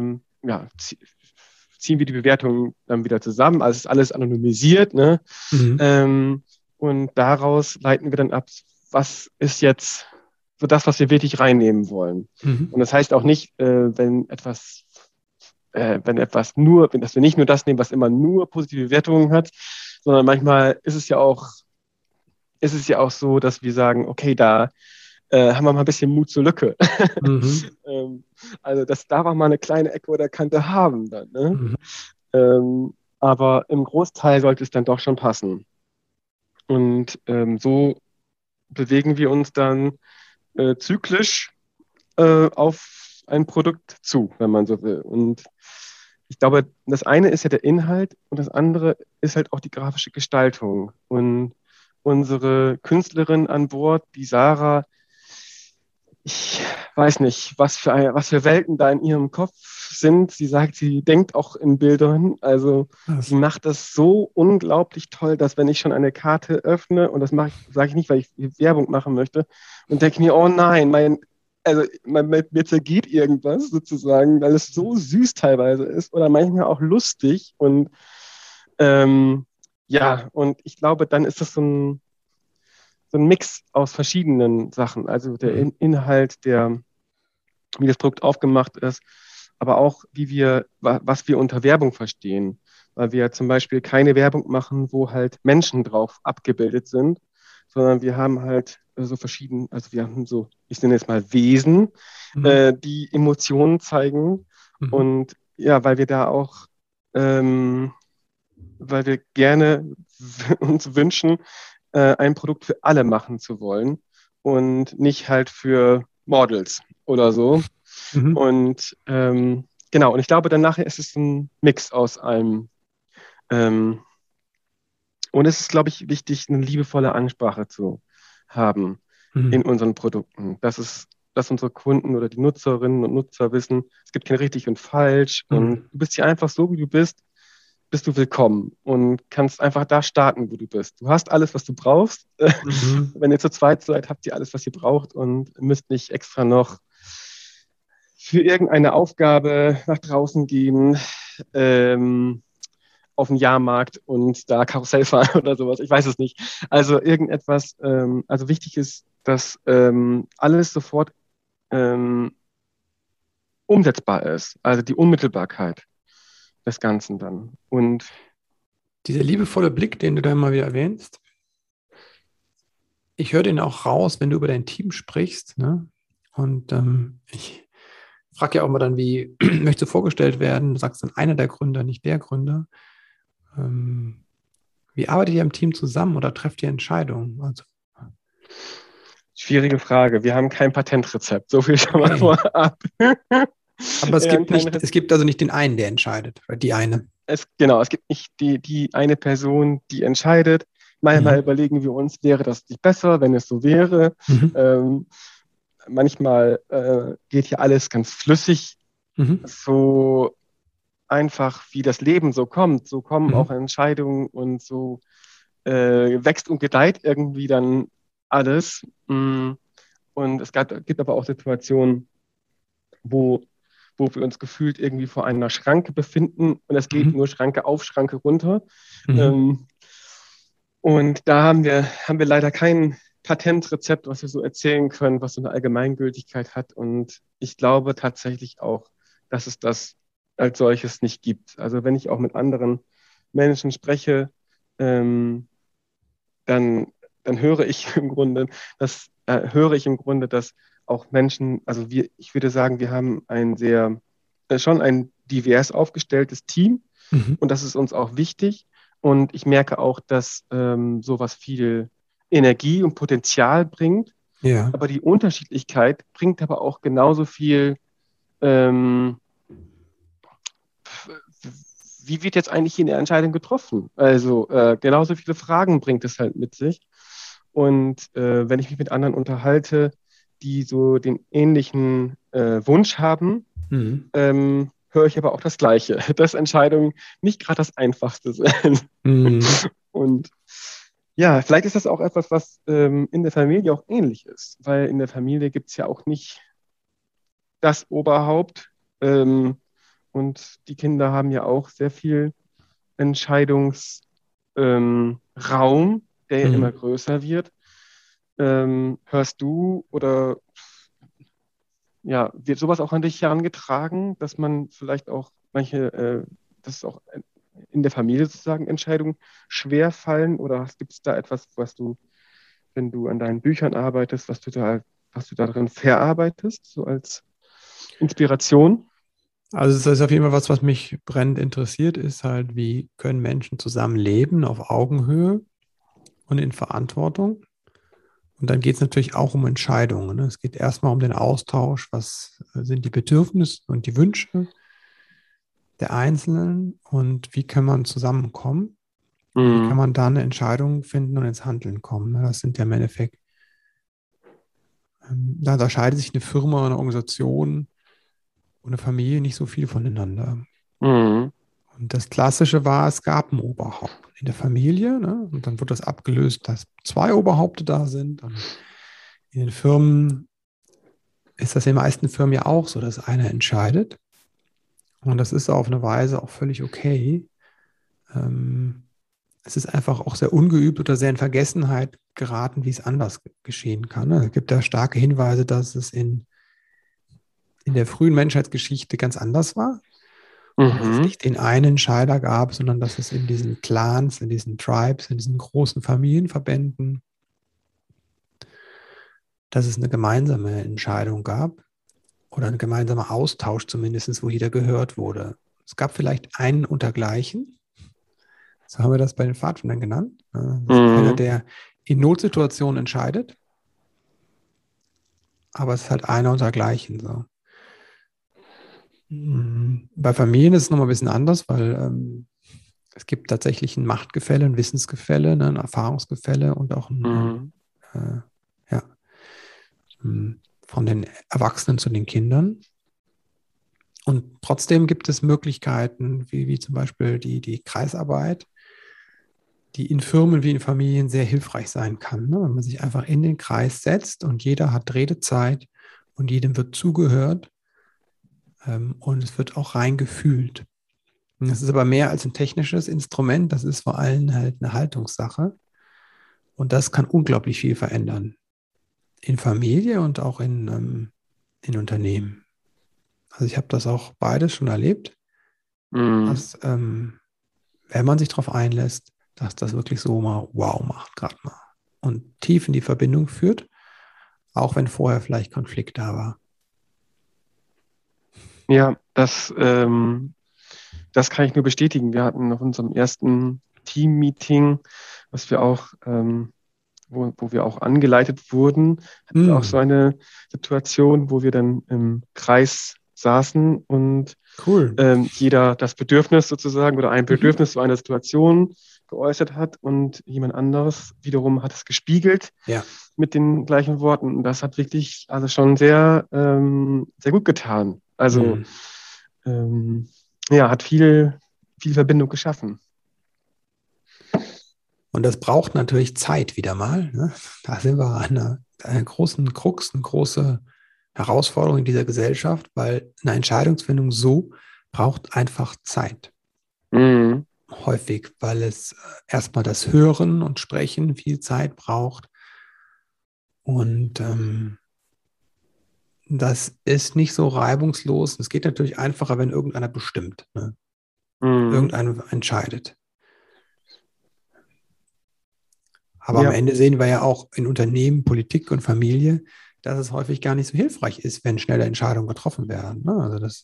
ziehen wir die Bewertungen dann wieder zusammen. Also es ist alles anonymisiert, ne? Und daraus leiten wir dann ab, was ist jetzt so das, was wir wirklich reinnehmen wollen. Und das heißt auch nicht, dass wir nicht nur das nehmen, was immer nur positive Bewertungen hat, sondern manchmal ist es ja auch so, dass wir sagen, okay, da haben wir mal ein bisschen Mut zur Lücke. Also das darf auch mal eine kleine Ecke oder Kante haben dann. Ne? Aber im Großteil sollte es dann doch schon passen. Und so bewegen wir uns dann zyklisch auf ein Produkt zu, wenn man so will. Und ich glaube, das eine ist ja der Inhalt und das andere ist halt auch die grafische Gestaltung. Und unsere Künstlerin an Bord, die Sarah, ich weiß nicht, was für Welten da in ihrem Kopf sind. Sie sagt, sie denkt auch in Bildern. Also sie macht das so unglaublich toll, dass wenn ich schon eine Karte öffne, und das sage ich nicht, weil ich Werbung machen möchte, und denke mir, oh nein, mir zergeht irgendwas sozusagen, weil es so süß teilweise ist oder manchmal auch lustig. Und und ich glaube, dann ist das so ein Mix aus verschiedenen Sachen. Also der Inhalt, wie das Produkt aufgemacht ist, aber auch was wir unter Werbung verstehen. Weil wir zum Beispiel keine Werbung machen, wo halt Menschen drauf abgebildet sind, sondern wir haben halt so wir haben so, ich nenne jetzt mal Wesen, die Emotionen zeigen. Und ja, weil wir da auch ähm, weil wir gerne uns wünschen, ein Produkt für alle machen zu wollen und nicht halt für Models oder so. Mhm. Und genau, und ich glaube, dann nachher ist es ein Mix aus allem. Ähm, und es ist, glaube ich, wichtig, eine liebevolle Ansprache zu haben in Mhm. unseren Produkten. Dass unsere Kunden oder die Nutzerinnen und Nutzer wissen, es gibt kein richtig und falsch und Mhm. du bist hier einfach so, wie du bist du willkommen und kannst einfach da starten, wo du bist. Du hast alles, was du brauchst. Mhm. Wenn ihr zu zweit seid, habt ihr alles, was ihr braucht und müsst nicht extra noch für irgendeine Aufgabe nach draußen gehen, auf den Jahrmarkt und da Karussell fahren oder sowas. Ich weiß es nicht. Also irgendetwas, also wichtig ist, dass alles sofort ähm, umsetzbar ist. Also die Unmittelbarkeit des Ganzen dann. Und Dieser liebevolle Blick, den du da immer wieder erwähnst, ich höre den auch raus, wenn du über dein Team sprichst. Ne? Und ich frage ja auch mal dann, wie möchtest du vorgestellt werden? Du sagst dann einer der Gründer, nicht der Gründer. Ähm, Wie arbeitet ihr im Team zusammen oder trefft ihr Entscheidungen? Also, schwierige Frage. Wir haben kein Patentrezept. So viel schon mal okay. vorab. Aber es Wir haben gibt kein nicht, Rezept. es gibt also nicht den einen, der entscheidet, oder die eine. Genau, es gibt nicht die eine Person, die entscheidet. Manchmal Mhm. überlegen wir uns, wäre das nicht besser, wenn es so wäre. Mhm. Ähm, manchmal geht hier alles ganz flüssig, Mhm. so einfach wie das Leben so kommt. So kommen auch Mhm. Entscheidungen und so wächst und gedeiht irgendwie dann alles. Und gibt aber auch Situationen, wo, wo wir uns gefühlt irgendwie vor einer Schranke befinden und es geht Mhm. nur Schranke auf, Schranke runter. Mhm. Ähm, und da haben wir leider kein Patentrezept, was wir so erzählen können, was so eine Allgemeingültigkeit hat. Und ich glaube tatsächlich auch, dass es das als solches nicht gibt. Also wenn ich auch mit anderen Menschen spreche, ähm, dann, dann höre ich im Grunde, dass auch Menschen, ich würde sagen, wir haben schon ein divers aufgestelltes Team Mhm. und das ist uns auch wichtig. Und ich merke auch, dass sowas viel Energie und Potenzial bringt. Ja. Aber die Unterschiedlichkeit bringt aber auch genauso viel, ähm, wie wird jetzt eigentlich hier eine Entscheidung getroffen? Also genauso viele Fragen bringt es halt mit sich. Und wenn ich mich mit anderen unterhalte, die so den ähnlichen Wunsch haben, Mhm. höre ich aber auch das Gleiche, dass Entscheidungen nicht gerade das Einfachste sind. Mhm. Und ja, vielleicht ist das auch etwas, was in der Familie auch ähnlich ist, weil in der Familie gibt es ja auch nicht das Oberhaupt. Und die Kinder haben ja auch sehr viel Entscheidungsraum, Raum, der ja immer Mhm. größer wird. Hörst du oder ja, wird sowas auch an dich herangetragen, dass man vielleicht auch dass auch in der Familie sozusagen Entscheidungen schwer fallen? Oder gibt es da etwas, was du, wenn du an deinen Büchern arbeitest, was du darin verarbeitest, so als Inspiration? Also das ist auf jeden Fall was, was mich brennend interessiert, ist halt, wie können Menschen zusammenleben auf Augenhöhe und in Verantwortung. Und dann geht es natürlich auch um Entscheidungen. Ne? Es geht erstmal um den Austausch, was sind die Bedürfnisse und die Wünsche der Einzelnen und wie kann man zusammenkommen und wie kann Mhm. man da eine Entscheidung finden und ins Handeln kommen. Ne? Das sind ja im Endeffekt, da unterscheidet sich eine Firma, eine Organisation und eine Familie nicht so viel voneinander. Mhm. Und das Klassische war, es gab ein Oberhaupt in der Familie, ne? Und dann wird das abgelöst, dass zwei Oberhaupte da sind. Und in den Firmen ist das in den meisten Firmen ja auch so, dass einer entscheidet. Und das ist auf eine Weise auch völlig okay. Ähm, Es ist einfach auch sehr ungeübt oder sehr in Vergessenheit geraten, wie es anders geschehen kann. Ne? Es gibt da starke Hinweise, dass es in der frühen Menschheitsgeschichte ganz anders war. Und dass es Mhm. nicht den einen Entscheider gab, sondern dass es in diesen Clans, in diesen Tribes, in diesen großen Familienverbänden, dass es eine gemeinsame Entscheidung gab oder ein gemeinsamer Austausch zumindest, wo jeder gehört wurde. es gab vielleicht einen untergleichen. So haben wir das bei den Pfadfindern genannt. Das ist einer, der in Notsituationen entscheidet. Aber es ist halt einer untergleichen. So. Bei Familien ist es nochmal ein bisschen anders, weil es gibt tatsächlich ein Machtgefälle, ein Wissensgefälle, ne, ein Erfahrungsgefälle und auch ein, von den Erwachsenen zu den Kindern. Und trotzdem gibt es Möglichkeiten, wie zum Beispiel die Kreisarbeit, die in Firmen wie in Familien sehr hilfreich sein kann, ne? Wenn man sich einfach in den Kreis setzt und jeder hat Redezeit und jedem wird zugehört und es wird auch rein gefühlt. Das ist aber mehr als ein technisches Instrument, das ist vor allem halt eine Haltungssache und das kann unglaublich viel verändern. In Familie und auch in Unternehmen. Also ich habe das auch beides schon erlebt, dass wenn man sich darauf einlässt, dass das wirklich so mal wow macht gerade mal und tief in die Verbindung führt, auch wenn vorher vielleicht Konflikt da war. Ja, das kann ich nur bestätigen. Wir hatten nach unserem ersten Team-Meeting, was wir auch, wo wir auch angeleitet wurden, hatten wir auch so eine Situation, wo wir dann im Kreis saßen und Cool. jeder das Bedürfnis sozusagen oder ein Bedürfnis zu einer Situation geäußert hat und jemand anderes wiederum hat es gespiegelt mit den gleichen Worten. Und das hat wirklich also schon sehr, sehr gut getan. Also hat viel Verbindung geschaffen. Und das braucht natürlich Zeit wieder mal. Ne? Da sind wir an einer großen Krux, eine große Herausforderung in dieser Gesellschaft, weil eine Entscheidungsfindung so braucht einfach Zeit. Häufig, weil es erstmal das Hören und Sprechen viel Zeit braucht. Und das ist nicht so reibungslos. Es geht natürlich einfacher, wenn irgendeiner bestimmt, ne? Irgendeiner entscheidet. Aber am Ende sehen wir ja auch in Unternehmen, Politik und Familie, dass es häufig gar nicht so hilfreich ist, wenn schnelle Entscheidungen getroffen werden. Ne? Also das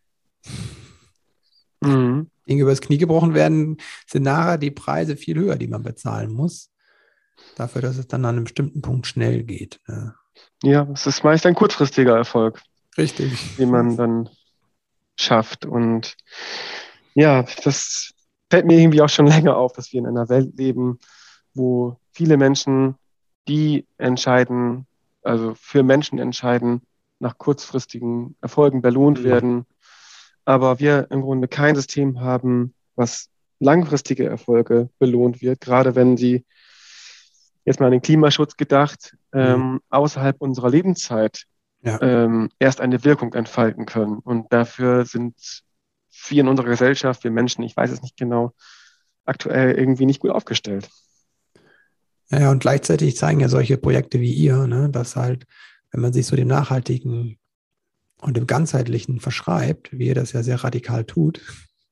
Dinge übers Knie gebrochen werden, sind nachher die Preise viel höher, die man bezahlen muss. Dafür, dass es dann an einem bestimmten Punkt schnell geht. Ne? Ja, es ist meist ein kurzfristiger Erfolg. Richtig. Den man dann schafft. Und ja, das fällt mir irgendwie auch schon länger auf, dass wir in einer Welt leben, wo viele Menschen, die entscheiden, also für Menschen entscheiden, nach kurzfristigen Erfolgen belohnt werden. Aber wir im Grunde kein System haben, was langfristige Erfolge belohnt wird, gerade wenn sie, jetzt mal an den Klimaschutz gedacht, außerhalb unserer Lebenszeit erst eine Wirkung entfalten können. Und dafür sind wir in unserer Gesellschaft, wir Menschen, ich weiß es nicht genau, aktuell irgendwie nicht gut aufgestellt. Ja, und gleichzeitig zeigen ja solche Projekte wie ihr, ne, dass halt, wenn man sich so dem Nachhaltigen und dem Ganzheitlichen verschreibt, wie ihr das ja sehr radikal tut,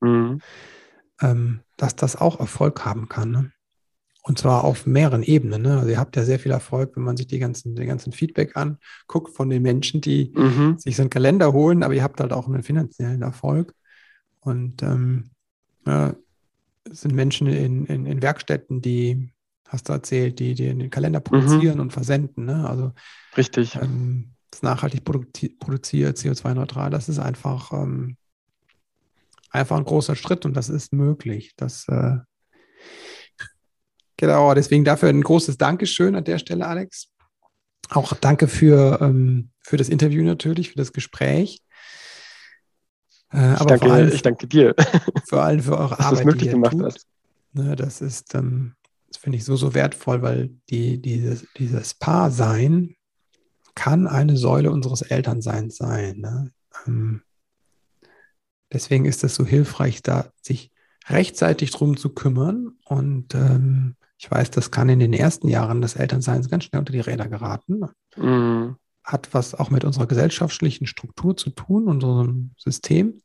dass das auch Erfolg haben kann. Ne? Und zwar auf mehreren Ebenen. Ne? Also ihr habt ja sehr viel Erfolg, wenn man sich den ganzen Feedback anguckt von den Menschen, die sich so einen Kalender holen, aber ihr habt halt auch einen finanziellen Erfolg. Und es sind Menschen in Werkstätten, die, hast du erzählt, die den Kalender produzieren und versenden. Ne? Also richtig. Das nachhaltig produziert, CO2-neutral, das ist einfach ein großer Schritt und das ist möglich. Genau, deswegen dafür ein großes Dankeschön an der Stelle, Alex. Auch danke für das Interview natürlich, für das Gespräch. Ich danke dir. Vor allem für eure Arbeit, möglich die ihr gemacht tut. hast. Ne, das ist, das finde ich so wertvoll, weil dieses Paar-Sein kann eine Säule unseres Elternseins sein. Ne? Deswegen ist es so hilfreich, da sich rechtzeitig drum zu kümmern. Und ich weiß, das kann in den ersten Jahren des Elternseins ganz schnell unter die Räder geraten. Hat was auch mit unserer gesellschaftlichen Struktur zu tun, unserem System.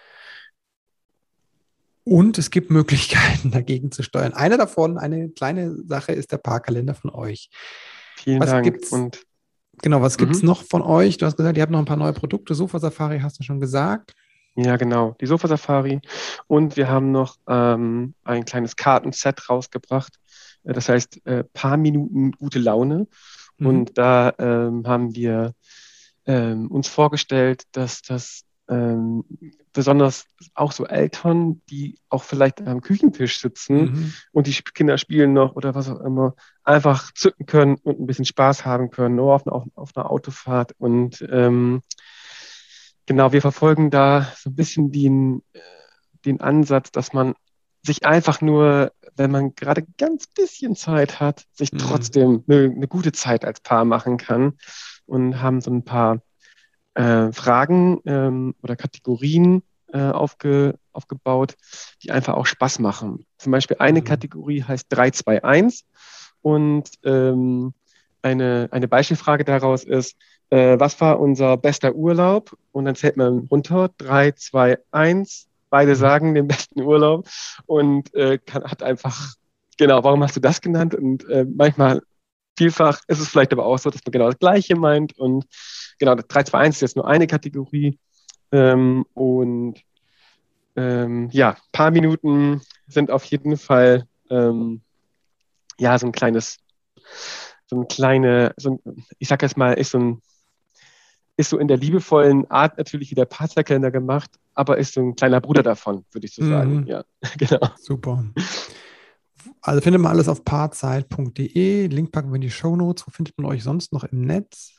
Und es gibt Möglichkeiten, dagegen zu steuern. Eine davon, eine kleine Sache, ist der Paarkalender von euch. Vielen Dank. Was gibt es noch von euch? Du hast gesagt, ihr habt noch ein paar neue Produkte. Sofa Safari hast du schon gesagt. Ja, genau, die Sofa-Safari. Und wir haben noch ein kleines Kartenset rausgebracht. Das heißt, paar Minuten gute Laune. Mhm. Und da haben wir uns vorgestellt, dass das besonders auch so Eltern, die auch vielleicht am Küchentisch sitzen Mhm. und die Kinder spielen noch oder was auch immer, einfach zücken können und ein bisschen Spaß haben können, nur auf einer Autofahrt. Und genau, wir verfolgen da so ein bisschen den Ansatz, dass man sich einfach nur, wenn man gerade ganz bisschen Zeit hat, sich Mhm. trotzdem eine gute Zeit als Paar machen kann und haben so ein paar Fragen oder Kategorien aufgebaut, die einfach auch Spaß machen. Zum Beispiel eine Mhm. Kategorie heißt 3-2-1 und eine Beispielfrage daraus ist, was war unser bester Urlaub? Und dann zählt man runter, 3-2-1. Beide Mhm. sagen den besten Urlaub und hat einfach, genau, warum hast du das genannt? Und manchmal, vielfach ist es vielleicht aber auch so, dass man genau das Gleiche meint. Und genau, das 3-2-1 ist jetzt nur eine Kategorie. Und ja, ein paar Minuten sind auf jeden Fall ja so ein kleines, so ein kleine, so ein, ich sag jetzt mal, ist so in der liebevollen Art natürlich wie der Partnerkalender gemacht, aber ist so ein kleiner Bruder davon, würde ich so sagen. Mhm. Ja, genau. Super. Also findet man alles auf paarzeit.de. Link packen wir in die Shownotes. Wo findet man euch sonst noch im Netz?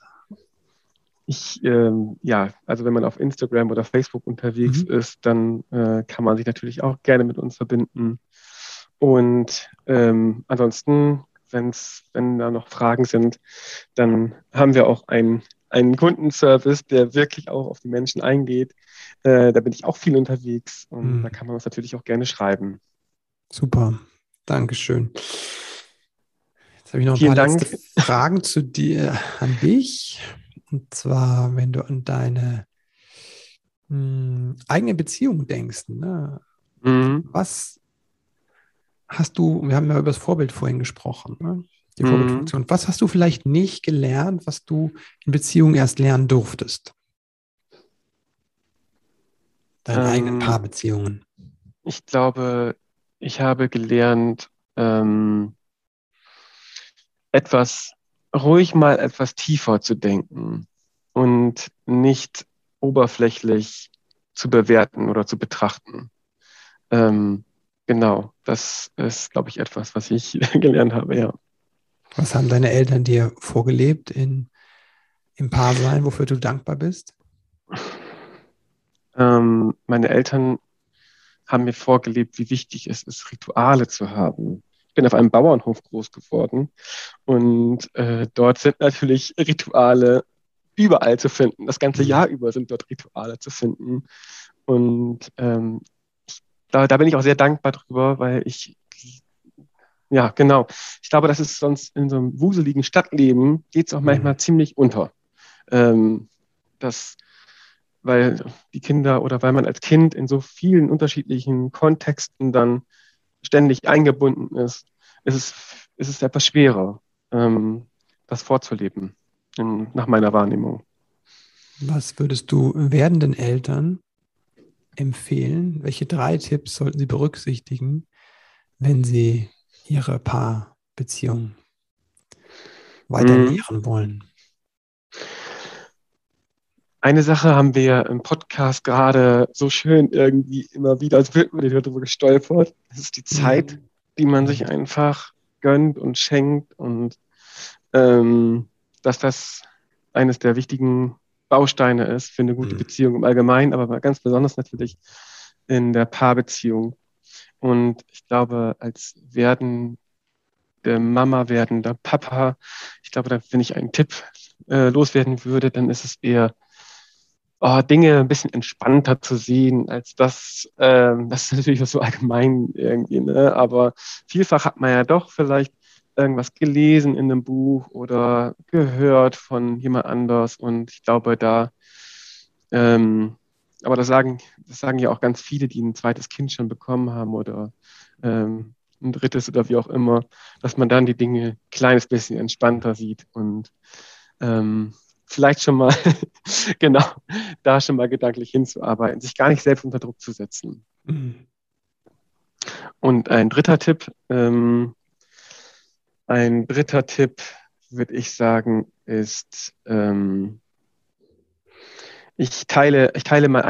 Ja, also wenn man auf Instagram oder Facebook unterwegs Mhm. ist, dann kann man sich natürlich auch gerne mit uns verbinden. Und ansonsten, wenn da noch Fragen sind, dann haben wir auch einen Kundenservice, der wirklich auch auf die Menschen eingeht. Da bin ich auch viel unterwegs und da Mhm. kann man uns natürlich auch gerne schreiben. Super. Dankeschön. Jetzt habe ich noch ein Vielen paar letzte Dank. Fragen zu dir, an dich. Und zwar, wenn du an deine eigene Beziehung denkst, ne? Mhm. Was hast du, wir haben ja über das Vorbild vorhin gesprochen, ne? Die Mhm. Vorbildfunktion. Was hast du vielleicht nicht gelernt, was du in Beziehung erst lernen durftest? Deine eigenen Ähm, Paarbeziehungen. Ich glaube, ich habe gelernt, etwas ruhig mal etwas tiefer zu denken und nicht oberflächlich zu bewerten oder zu betrachten. Ähm, genau, das ist, glaube ich, etwas, was ich gelernt habe, ja. Was haben deine Eltern dir vorgelebt im Paarsein, wofür du dankbar bist? Meine Eltern haben mir vorgelebt, wie wichtig es ist, Rituale zu haben. Ich bin auf einem Bauernhof groß geworden und dort sind natürlich Rituale überall zu finden. Das ganze Hm. Jahr über sind dort Rituale zu finden. Und da bin ich auch sehr dankbar drüber, weil ja, genau. Ich glaube, das ist sonst in so einem wuseligen Stadtleben, geht es auch Hm. manchmal ziemlich unter. Ähm, das, weil die Kinder oder weil man als Kind in so vielen unterschiedlichen Kontexten dann ständig eingebunden ist, ist es etwas schwerer, das vorzuleben, nach meiner Wahrnehmung. Was würdest du werdenden Eltern empfehlen? Welche 3 Tipps sollten sie berücksichtigen, wenn sie ihre Paarbeziehung weiter Mm, nähren wollen? Eine Sache haben wir im Podcast gerade so schön irgendwie immer wieder, als wird man darüber gestolpert. Das ist die Zeit, Hm. die man sich Hm. einfach gönnt und schenkt und ähm, dass das eines der wichtigen Bausteine ist für eine gute Hm. Beziehung im Allgemeinen, aber ganz besonders natürlich in der Paarbeziehung. Und ich glaube, als werdende Mama, werdender Papa, ich glaube, wenn ich einen Tipp loswerden würde, dann ist es eher Dinge ein bisschen entspannter zu sehen, als das ist natürlich so allgemein irgendwie, ne? Aber vielfach hat man ja doch vielleicht irgendwas gelesen in einem Buch oder gehört von jemand anders. Und ich glaube, ähm, aber das sagen ja auch ganz viele, die ein zweites Kind schon bekommen haben oder ein drittes oder wie auch immer, dass man dann die Dinge ein kleines bisschen entspannter sieht und ähm, vielleicht schon mal, genau, da schon mal gedanklich hinzuarbeiten, sich gar nicht selbst unter Druck zu setzen. Mhm. Und ein dritter Tipp würde ich sagen, ist, ich teile mal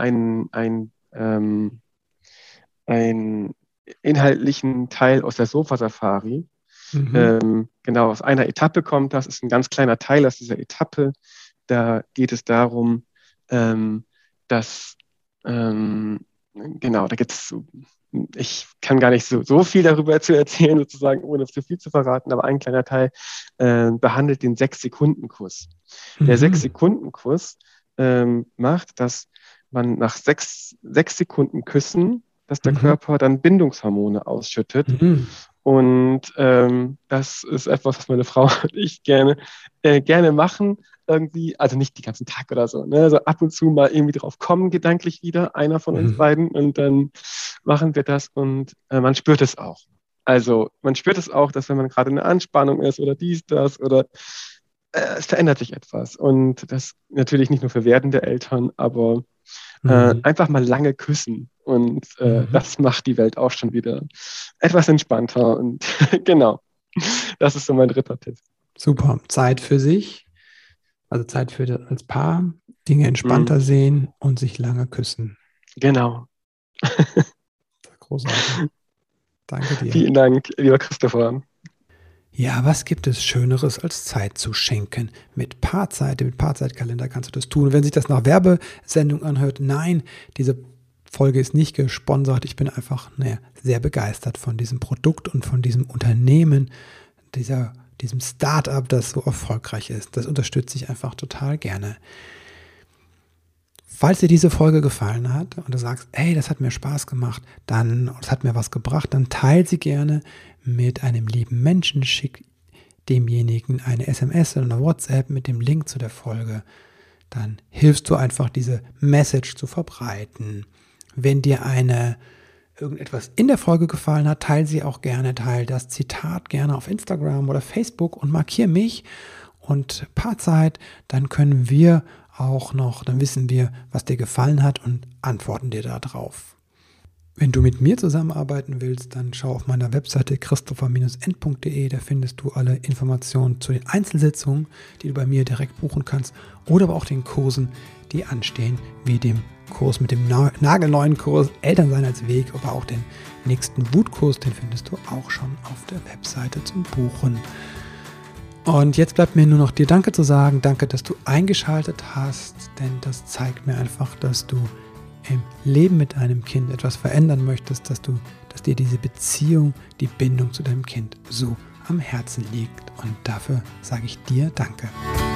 einen inhaltlichen Teil aus der Sofa-Safari. Mhm. Genau, aus einer Etappe kommt das, ist ein ganz kleiner Teil aus dieser Etappe. Da geht es darum, dass, genau, da gibt es so, ich kann gar nicht so viel darüber zu erzählen, sozusagen, ohne zu viel zu verraten, aber ein kleiner Teil behandelt den 6-Sekunden-Kuss. Der Mhm. 6-Sekunden-Kuss macht, dass man nach 6 Sekunden Küssen, dass der Mhm. Körper dann Bindungshormone ausschüttet. Mhm. Und das ist etwas, was meine Frau und ich gerne machen. Irgendwie, also nicht den ganzen Tag oder so, ne? Also ab und zu mal irgendwie drauf kommen, gedanklich wieder, einer von uns Mhm. beiden. Und dann machen wir das und man spürt es auch. Also man spürt es auch, dass wenn man gerade in der Anspannung ist oder dies, das oder es verändert sich etwas. Und das natürlich nicht nur für werdende Eltern, aber Mhm. einfach mal lange küssen. Und Mhm. das macht die Welt auch schon wieder etwas entspannter. Und genau, das ist so mein dritter Tipp. Super. Zeit für sich, also Zeit für als Paar, Dinge Mhm. entspannter sehen und sich lange küssen. Genau. Großartig. Danke dir. Vielen Dank, lieber Christopher. Ja, was gibt es Schöneres als Zeit zu schenken? Mit Paarzeitkalender kannst du das tun. Wenn sich das nach Werbesendung anhört, nein, diese Folge ist nicht gesponsert. Ich bin einfach sehr begeistert von diesem Produkt und von diesem Unternehmen, diesem Start-up, das so erfolgreich ist. Das unterstütze ich einfach total gerne. Falls dir diese Folge gefallen hat und du sagst, hey, das hat mir Spaß gemacht, das hat mir was gebracht, dann teile sie gerne mit einem lieben Menschen, schick demjenigen eine SMS oder eine WhatsApp mit dem Link zu der Folge. Dann hilfst du einfach, diese Message zu verbreiten. Wenn dir irgendetwas in der Folge gefallen hat, teile sie auch gerne, teile das Zitat gerne auf Instagram oder Facebook und markiere mich und Paarzeit, dann können wir dann wissen wir, was dir gefallen hat und antworten dir darauf. Wenn du mit mir zusammenarbeiten willst, dann schau auf meiner Webseite christopher-end.de, da findest du alle Informationen zu den Einzelsitzungen, die du bei mir direkt buchen kannst oder aber auch den Kursen, die anstehen, wie dem Kurs mit dem nagelneuen Kurs Elternsein als Weg, aber auch den nächsten Wutkurs, den findest du auch schon auf der Webseite zum Buchen. Und jetzt bleibt mir nur noch dir Danke zu sagen. Danke, dass du eingeschaltet hast, denn das zeigt mir einfach, dass du im Leben mit deinem Kind etwas verändern möchtest, dass dir diese Beziehung, die Bindung zu deinem Kind so am Herzen liegt. Und dafür sage ich dir Danke.